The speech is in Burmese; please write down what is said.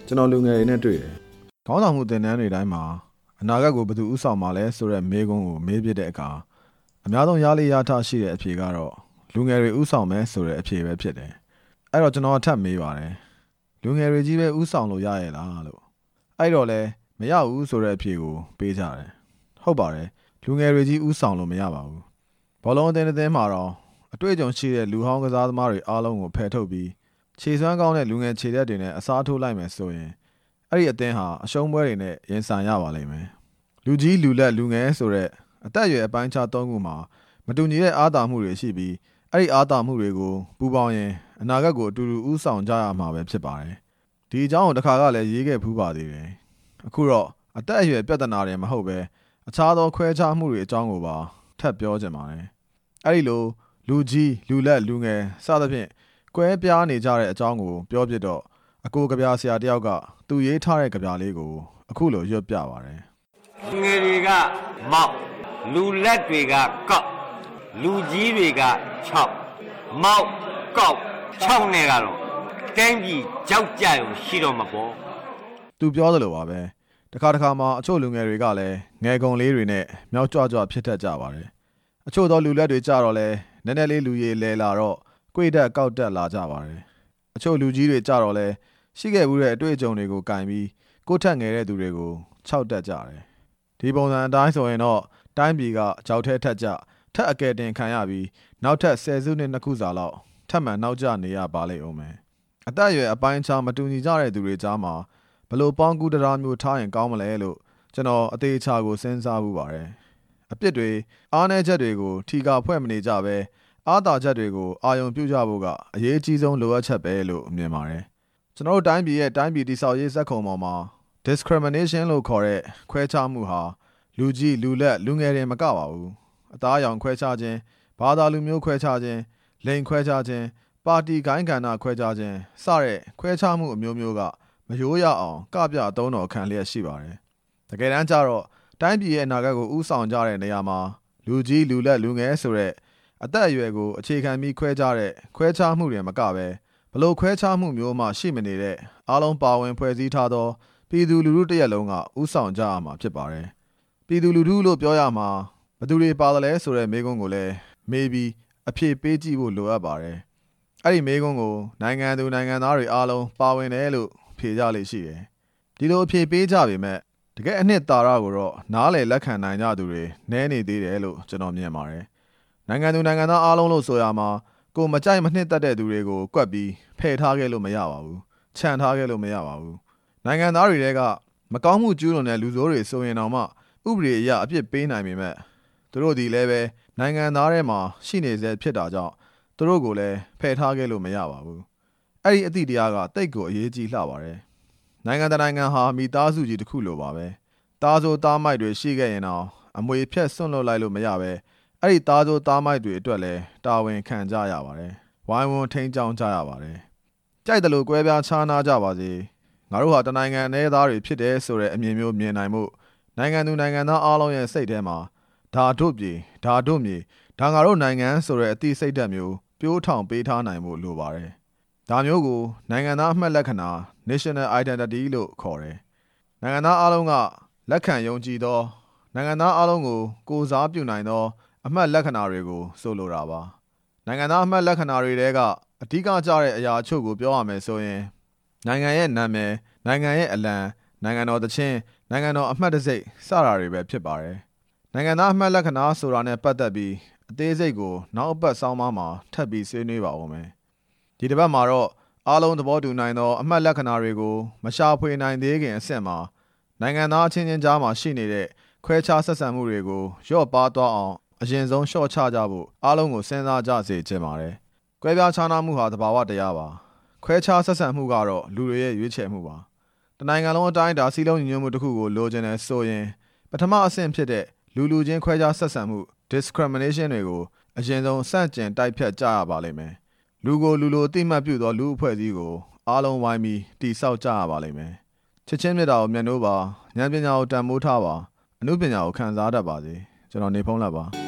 ကျွန်တော်လူငယ်တွေနဲ့တွေ့တယ်ခေါင်းဆောင်မှုသင်တန်းတွေတိုင်းမှာအနာဂတ်ကိုဘယ်သူဥဆောင်မှာလဲဆိုတဲ့မေးခွန်းကိုမေးပြတဲ့အခါအများဆုံးရလေရထရှိတဲ့အဖြေကတော့လူငယ်တွေဥဆောင်မယ်ဆိုတဲ့အဖြေပဲဖြစ်တယ်အဲ့တော့ကျွန်တော်အထပ်မေးပါတယ်လူငယ်တွေကြီးပဲဥဆောင်လို့ရရဲ့လားလို့အဲ့တော့လဲမရဘူးဆိုတဲ့အဖြေကိုပေးကြတယ်ဟုတ်ပါတယ်လူငယ်တွေကြီးဥဆောင်လို့မရပါဘူးဘောလုံးအသင်းမှာတော့အတွေ့အကြုံရှိတဲ့လူဟောင်းကစားသမားတွေအားလုံးကိုဖယ်ထုတ်ပြီးခြေစွမ်းကောင်းတဲ့လူငယ်ခြေတက်တွေနဲ့အစားထိုးလိုက်မယ်ဆိုရင်အဲ့ဒီအသင်းဟာအရှုံးပွဲတွေနဲ့ရင်ဆိုင်ရပါလိမ့်မယ်လူကြီးလူလက်လူငယ်ဆိုတဲ့အသက်အရွယ်အပိုင်းခြား၃ခုမှာမတူညီတဲ့အားသာမှုတွေရှိပြီးအဲ့ဒီအားသာမှုတွေကိုပူးပေါင်းရင်အနာဂတ်ကိုအတူတူဦးဆောင်ကြရမှာပဲဖြစ်ပါတယ်ဒီအကြောင်းကိုတစ်ခါကလည်းရေးခဲ့ဖူးပါသေးတယ်အခုတော့အသက်အရွယ်ပြဿနာတွေမဟုတ်ပဲအခြားသောခွဲခြားမှုတွေအကြောင်းကိုပါထပ်ပြောချင်ပါတယ်အဲ့ဒီလိုလူကြီးလူလက်လူငယ်စသဖြင့်ကွဲပြားနေကြတဲ့အကြောင်းကိုပြောပြတော့အကိုကဗျာဆရာတယောက်ကသူရေးထားတဲ့ကဗျာလေးကိုအခုလိုရွတ်ပြပါတယ်ငယ်တွေကမောက်လူလက်တွေကကောက်လူကြီးတွေက6မောက်ကောက်6နဲ့ကတော့တိုင်းပြည်ကြောက်ကြရုံရှိတော့မှာပေါ့သူပြောသလိုပါပဲတခါမှအချို့လူငယ်တွေကလည်းငယ်ကုံလေးတွေနဲ့မြောက်ကြွကြွဖြစ်တတ်ကြပါတယ်အချို့သောလူလက်တွေကြတော့လဲနည်းနည်းလေးလူရည်လဲလာတော့ကြွေတက်ကောက်တက်လာကြပါတယ်အချို့လူကြီးတွေကြတော့လဲရှိခဲ့ဘူးတဲ့အတွေ့အကြုံတွေကိုကင်ပြီးကိုယ့်ထက်ငယ်တဲ့သူတွေကိုခြောက်တက်ကြတယ်ဒီပုံစံအတိုင်းဆိုရင်တော့တိုင်းပြည်ကကြောက်ထဲထက်ကြထက်အကယ်တင်ခံရပြီးနောက်ထပ်10စုနှစ်2ခုစာလောက်ထပ်မံနောက်ကျနေရပါလိမ့်ဦးမယ်အသက်အရွယ်အပိုင်းခြားမတူညီကြတဲ့သူတွေကြားမှာဘလို့ပေါင်းကူတရားမျိုးထားရင်ကောင်းမလဲလို့ကျွန်တော်အသေးချာကိုစဉ်းစားမှုပါတယ်အပြစ်တွေအားနည်းချက်တွေကိုထီကာဖွဲ့မနေကြပဲအားသာချက်တွေကိုအာရုံပြုကြဖို့ကအရေးကြီးဆုံးလိုအပ်ချက်ပဲလို့မြင်ပါတယ်ကျွန်တော်တို့တိုင်းပြည်တည်ဆောက်ရေးဇက်ခုံပေါ်မှာ discrimination လို့ခေါ်တဲ့ခွဲခြားမှုဟာလူကြီးလူလက်လူငယ်တွေမကပါဘူးအသားအရောင်ခွဲခြားခြင်းဘာသာလူမျိုးခွဲခြားခြင်းလိင်ခွဲခြားခြင်းပါတီဂိုင်းကဏ္ဍခွဲခြားခြင်းစတဲ့ခွဲခြားမှုအမျိုးမျိုးကမရိုးရအောင်ကပြအသုံးတော်ခံလျက်ရှိပါတယ်တကယ်တမ်းကျတော့တိုင်းပြည်ရဲ့အနာဂတ်ကိုဥဆောင်ကြတဲ့နေရာမှာလူကြီးလူလက်လူငယ်ဆိုတဲ့အသက်အရွယ်ကိုအခြေခံပြီးခွဲခြားတဲ့ခွဲခြားမှုတွေမကပဲဘလို့ခွဲခြားမှုမျိုးမှရှိမနေတဲ့အားလုံးပါဝင်ဖွဲ့စည်းထားသောပြည်သူလူထုတစ်ရက်လုံးကဥဆောင်ကြရမှာဖြစ်ပါတယ်ပြည်သူလူထုလို့ပြောရမှာဘယ်သူတွေပါသလဲဆိုတဲ့မေးခွန်းကိုလည်းမေးပြီးအဖြေပေးကြည့်ဖို့လိုအပ်ပါတယ်အဲ့ဒီမေးခွန်းကိုနိုင်ငံသူနိုင်ငံသားတွေအားလုံးပါဝင်တယ်လို့ဖြေကြလိမ့်ရှိတယ်ဒီလိုအဖြေပေးကြပေမဲ့တကယ်အနှစ်သာရကိုတော့နားလည်လက်ခံနိုင်ကြသူတွေနည်းနေသေးတယ်လို့ကျွန်တော်မြင်ပါတယ်နိုင်ငံသူနိုင်ငံသားအားလုံးလို့ဆိုရမှာကိုမကြိုက်မနှစ်သက်တဲ့သူတွေကိုကွက်ပြီးဖယ်ထားခဲ့လို့မရပါဘူးခြံထားခဲ့လို့မရပါဘူးနိုင်ငံသားတွေတဲကမကောင်းမှုကျူးလွန်တဲ့လူဆိုးတွေဆိုရင်တော့မှဥပဒေအရအပြစ်ပေးနိုင်ပေမဲ့သူတို့ဒီလည်းပဲနိုင်ငံသားထဲမှာရှိနေစေဖြစ်တာကြောင့်သူတို့ကိုလည်းဖယ်ထားခဲ့လို့မရပါဘူးအဲ့ဒီအသည့်တရားကတိတ်ကိုအရေးကြီးလှပါတယ်နိုင်ငံတကာနိုင်ငံဟာမိသားစုကြီးတစ်ခုလိုပါပဲသားစိုးသားမိုက်တွေရှိခဲ့ရင်တော့အမွေဖြတ်ဆွန့်လွတ်လိုက်လို့မရပဲအဲ့ဒီသားစိုးသားမိုက်တွေအတွက်လည်းတာဝန်ခံကြရပါတယ်ဝိုင်းဝန်းထိန်းချောင်းကြရပါတယ်ကြိုက်တယ်လို့ကွဲပြားခြားနားကြပါစေငါတို့ဟာတနိုင်ငံနယ်သားတွေဖြစ်တယ်ဆိုတဲ့အမြင်မျိုးမြင်နိုင်မှုနိုင်ငံသူနိုင်ငံသားအားလုံးရဲ့စိတ်ထဲမှာဒါတို့ပြည်ဒါတို့မြေဒါငါတို့နိုင်ငံဆိုတဲ့အသည့်စိတ်ဓာတ်မျိုးပြိုးထောင်ပေးထားနိုင်ဖို့လိုပါတယ်ဒါမျိုးကိုနိုင်ငံသားအမှတ်လက္ခဏာ national identity လို့ခေါ်တယ်နိုင်ငံသားအားလုံးကလက်ခံယုံကြည်သောနိုင်ငံသားအားလုံးကိုကိုးစားပြုနိုင်သောအမှတ်လက္ခဏာတွေကိုဆိုလိုတာပါနိုင်ငံသားအမှတ်လက္ခဏာတွေတဲကအဓိကကျတဲ့အရာအချို့ကိုပြောရမယ်ဆိုရင်နိုင်ငံရဲ့နာမည်နိုင်ငံရဲ့အလံနိုင်ငံတော်သချင်းနိုင်ငံတော်အမှတ်တံဆိပ်စတာတွေပဲဖြစ်ပါတယ်နိုင်ငံသားအမှတ်လက္ခဏာဆိုတာနဲ့ပတ်သက်ပြီးအသေးစိတ်ကိုနောက်အပတ်ဆောင်းပါးမှာထပ်ပြီးဆွေးနွေးပါဦးမယ်ဒီတစ်ပတ်မှာတော့အားလုံးသဘောတူနိုင်သောအမှတ်လက္ခဏာတွေကိုမရှာဖွေနိုင်သေးခင်အဆင့်မှာနိုင်ငံသားအချင်းချင်းကြားမှာရှိနေတဲ့ခွဲခြားဆက်ဆံမှုတွေကိုလျော့ပါသွားအောင်အရင်ဆုံးလျှော့ချကြဖို့အားလုံးကိုစဉ်းစားကြစေချင်ပါတယ်။ကွဲပြားခြားနားမှုဟာသဘာဝတရားပါ။ခွဲခြားဆက်ဆံမှုကတော့လူတွေရဲ့ရွေးချယ်မှုပါ။တနိုင်ငံလုံးအတိုင်းအတာစီးလုံးညီညွတ်မှုတစ်ခုကိုလိုချင်တယ်ဆိုရင်ပထမအဆင့်ဖြစ်တဲ့လူချင်းခွဲခြားဆက်ဆံမှု discrimination တွေကိုအရင်ဆုံးစန့်ကျင်တိုက်ဖြတ်ကြရပါလိမ့်မယ်။လူကိုလူလိုအသိမှတ်ပြုသောလူအဖွဲ့အစည်းကိုအားလုံးဝိုင်းပြီးတည်ဆောက်ကြရပါလိမ့်မယ်။ချစ်ချင်းမြတ်တာကိုမျက်နှိုးပါဉာဏ်ပညာကိုတန်ဖိုးထားပါအမှုပညာကိုခံစားတတ်ပါစေကျွန်တော်နေဖုံးလက်ပါ